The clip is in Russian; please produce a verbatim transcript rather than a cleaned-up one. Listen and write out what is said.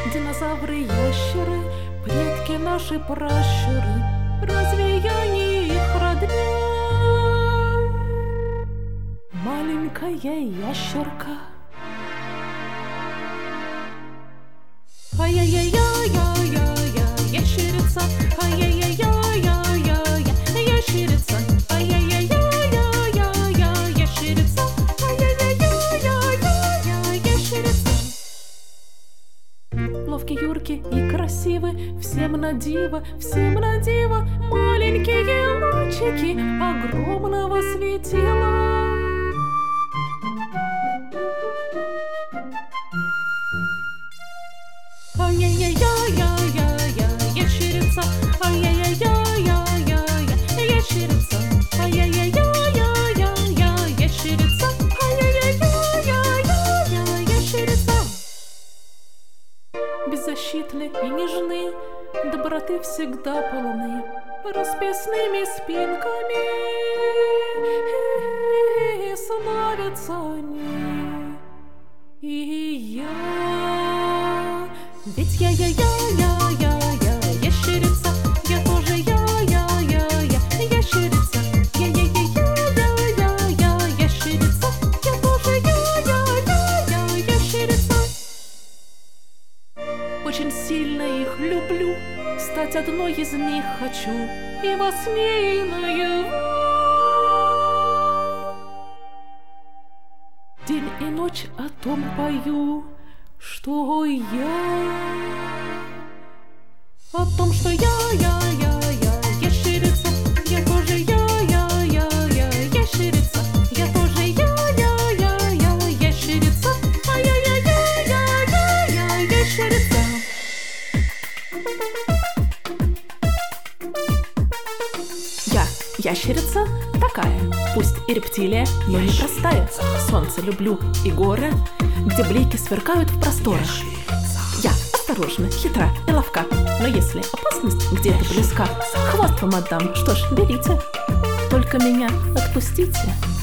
Динозавры, ящеры, предки наши пращуры, разве я не их родня? Маленькая ящерка. Ай-яй-яй-яй-яй-яй, ящерица, ай-яй-яй-яй-яй-яй, ящерица, ай-яй-яй-яй-яй-яй, ящерица, ай-яй-яй-яй-яй, ящерица. Ловкий, юркий и красивый, всем на диво, всем на диво, маленькие лучики огромного светила. Ай-яй-яй-яй-яй-яй, ящерица, ай-яй-яй-яй-яй-яй, ящерица, ай-яй-яй-яй-яй-яй, ящерица, ай-яй-яй-яй-яй-яй, ящерица. Беззащитны и нежны, доброты всегда полны, расписными спинками славятся они. И я, ведь я-я-я-я-я-я, ящерица, я тоже я-я-я-я, ящерица, я-я-я-я-я-я, ящерица, я тоже я-я-я-я, ящерица. Очень сильно их люблю, стать одной из них хочу, и во сне, и наяву. День и ночь о том пою, что я, о том, что я, я, я, я, ящерица, я тоже я, я, я, я, ящерица, я тоже я, я, я, я, ящерица, ай-яй-яй-яй-яй-яй, ящерица. Я ящерица такая, пусть и рептилия, но не простая. Солнце люблю и горы, где блики сверкают в просторах. Я осторожна, хитра и ловка, но если опасность где-то близка, хвост вам отдам, что ж, берите, только меня отпустите.